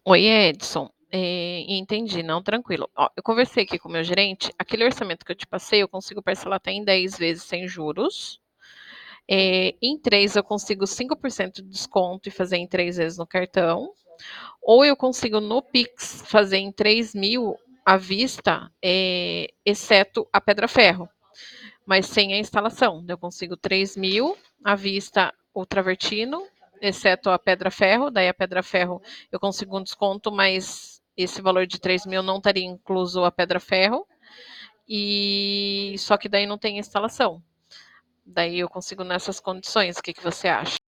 Oi, Edson. Entendi, não, tranquilo. Ó, eu conversei aqui com o meu gerente, aquele orçamento que eu te passei, eu consigo parcelar até em 10 vezes sem juros. Em 3 eu consigo 5% de desconto e fazer em 3 vezes no cartão. Ou eu consigo no Pix fazer em 3.000 à vista, exceto a pedra-ferro, mas sem a instalação. Eu consigo 3.000 à vista o travertino, exceto a pedra-ferro. Daí a pedra-ferro eu consigo um desconto, mas esse valor de 3.000 não estaria incluso a pedra-ferro. E só que daí não tem instalação. Daí eu consigo nessas condições. O que você acha?